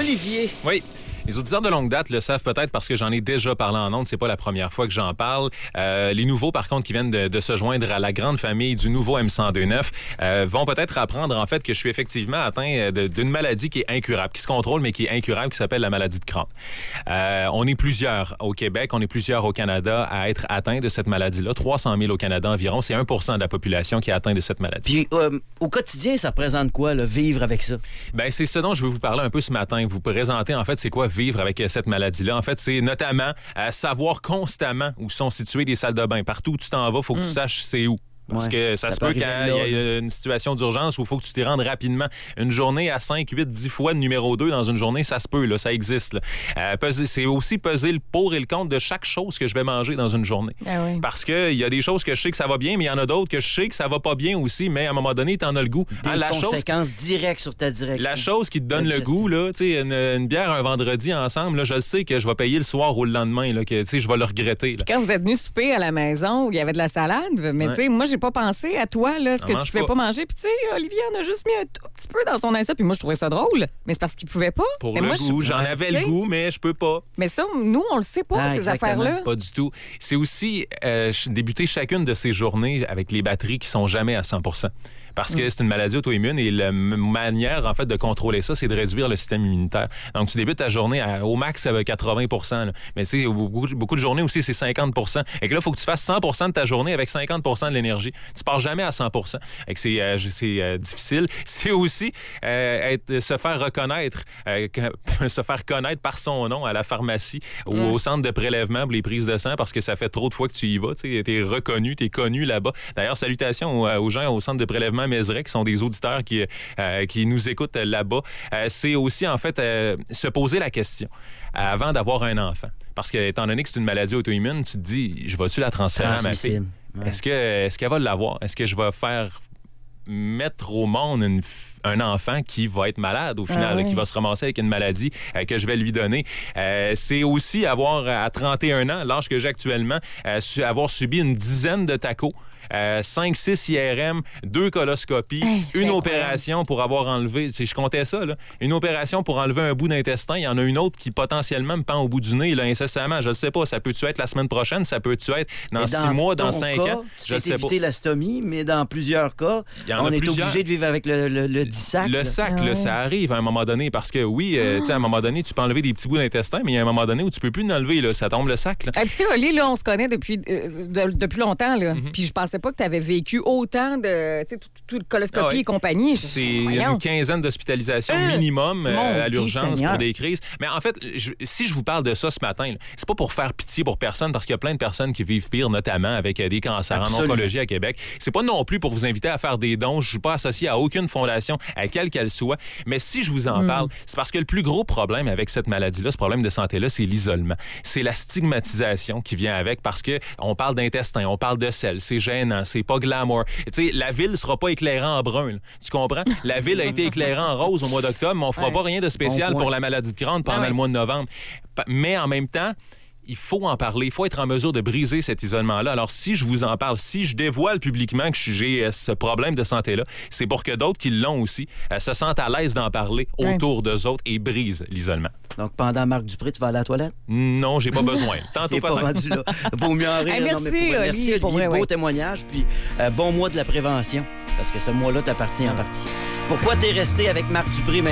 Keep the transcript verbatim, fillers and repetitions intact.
Olivier. Oui. Les auditeurs de longue date le savent peut-être parce que j'en ai déjà parlé en ondes. C'est pas la première fois que j'en parle. Euh, les nouveaux, par contre, qui viennent de, de se joindre à la grande famille du nouveau M cent deux neuf euh, vont peut-être apprendre, en fait, que je suis effectivement atteint de, d'une maladie qui est incurable, qui se contrôle, mais qui est incurable, qui s'appelle la maladie de Crohn. Euh, on est plusieurs au Québec, on est plusieurs au Canada à être atteints de cette maladie-là. trois cent mille au Canada environ. C'est un pour cent de la population qui est atteint de cette maladie. Puis, euh, au quotidien, ça représente quoi, là, vivre avec ça? Bien, c'est ce dont je veux vous parler un peu ce matin. Vous présenter, en fait, c'est quoi vivre avec cette maladie-là. En fait, c'est notamment euh, savoir constamment où sont situées les salles de bain. Partout où tu t'en vas, il faut que mm. tu saches c'est où. Parce ouais, que ça, ça se peut qu'il y ait une situation d'urgence où il faut que tu t'y rendes rapidement. Une journée à cinq, huit, dix fois de numéro deux dans une journée, ça se peut, là, ça existe. Là. Euh, peser, c'est aussi peser le pour et le contre de chaque chose que je vais manger dans une journée. Ah oui. Parce qu'il y a des choses que je sais que ça va bien, mais il y en a d'autres que je sais que ça va pas bien aussi, mais à un moment donné, tu en as le goût. Des hein, la conséquences chose, directes sur ta direction. La chose qui te donne le goût, là, une, une bière un vendredi ensemble, là, je sais que je vais payer le soir ou le lendemain, là, que je vais le regretter. Là. Quand vous êtes venu souper à la maison où il y avait de la salade, mais ouais. moi, j'ai pas pensé à toi, là, ce que tu ne pouvais pas manger. Puis, tu sais, Olivier en a juste mis un tout petit peu dans son assiette. Puis, moi, je trouvais ça drôle. Mais c'est parce qu'il pouvait pas. Pour mais le moi, goût, je... j'en avais le goût, mais je peux pas. Mais ça, nous, on le sait pas, ah, ces exactement. affaires-là. Pas du tout. C'est aussi euh, débuter chacune de ces journées avec les batteries qui sont jamais à cent pour cent. Parce que mm. c'est une maladie auto-immune et la manière, en fait, de contrôler ça, c'est de réduire le système immunitaire. Donc, tu débutes ta journée à, au max avec quatre-vingts pour cent. Là. Mais, tu sais, beaucoup, beaucoup de journées aussi, c'est cinquante pour cent. Et que là, il faut que tu fasses cent pour cent de ta journée avec cinquante pour cent de l'énergie. Tu pars jamais à cent pour cent. Et que c'est, euh, c'est euh, difficile. C'est aussi euh, être, se faire reconnaître, euh, se faire connaître par son nom à la pharmacie ou mm. au centre de prélèvement pour les prises de sang parce que ça fait trop de fois que tu y vas. Tu es reconnu, tu es connu là-bas. D'ailleurs, salutations aux, aux gens au centre de prélèvement Mézeray qui sont des auditeurs qui, euh, qui nous écoutent là-bas. Euh, c'est aussi, en fait, euh, se poser la question avant d'avoir un enfant. Parce que, étant donné que c'est une maladie auto-immune, tu te dis, je vais-tu la transférer à ma fille? Ouais. Est-ce que, est-ce qu'elle va l'avoir? Est-ce que je vais faire mettre au monde une, un enfant qui va être malade au final, ah oui. qui va se ramasser avec une maladie euh, que je vais lui donner? Euh, c'est aussi avoir, à trente et un ans, l'âge que j'ai actuellement, euh, avoir subi une dizaine de tacos. Euh, cinq six I R M, deux coloscopies, hey, une opération pour avoir enlevé, je comptais ça, là, une opération pour enlever un bout d'intestin. Il y en a une autre qui potentiellement me pend au bout du nez là, incessamment. Je ne sais pas, ça peut-tu être la semaine prochaine, ça peut-tu être dans, dans six mois, dans cinq cas, ans? Je sais évité pas. La stomie, mais dans plusieurs cas, on est plusieurs. obligé de vivre avec le, le, le dit sac. Le là. sac, ah là, ouais. ça arrive à un moment donné parce que oui, euh, ah. à un moment donné, tu peux enlever des petits bouts d'intestin, mais il y a un moment donné où tu peux plus l'enlever, là, ça tombe le sac. Là. Hey, petit Oli, là, on se connaît depuis, euh, de, depuis longtemps, là. Mm-hmm. Puis je pensais pas que tu avais vécu autant de tout, tout le coloscopie ah ouais. et compagnie. C'est une quinzaine d'hospitalisations euh, minimum euh, à l'urgence pour des crises. Mais en fait, je, si je vous parle de ça ce matin, là, c'est pas pour faire pitié pour personne parce qu'il y a plein de personnes qui vivent pire, notamment avec euh, des cancers Absolument. en oncologie à Québec. C'est pas non plus pour vous inviter à faire des dons. Je suis pas associé à aucune fondation, à quelle qu'elle soit. Mais si je vous en mm. parle, c'est parce que le plus gros problème avec cette maladie-là, ce problème de santé-là, c'est l'isolement. C'est la stigmatisation qui vient avec parce que on parle d'intestin, on parle de sel, c'est gênant, c'est pas glamour. Tu sais, la ville sera pas éclairée en brun. Là. Tu comprends? La ville a été éclairée en rose au mois d'octobre, mais on fera ouais. pas rien de spécial bon pour la maladie de Crohn pendant ah ouais. le mois de novembre. Mais en même temps, il faut en parler. Il faut être en mesure de briser cet isolement-là. Alors, si je vous en parle, si je dévoile publiquement que j'ai ce problème de santé-là, c'est pour que d'autres qui l'ont aussi se sentent à l'aise d'en parler autour ouais. d'eux autres et brisent l'isolement. Donc, pendant Marc Dupré, tu vas à la toilette? Non, j'ai pas besoin. Tantôt pas rendu là. Vaut mieux en rire. Hey, merci, non, mais pour, Oli, merci, pour Olivier. vrai, Beau ouais. témoignage. Puis, euh, bon mois de la prévention. Parce que ce mois-là t'appartient en partie. Pourquoi t'es resté avec Marc Dupré?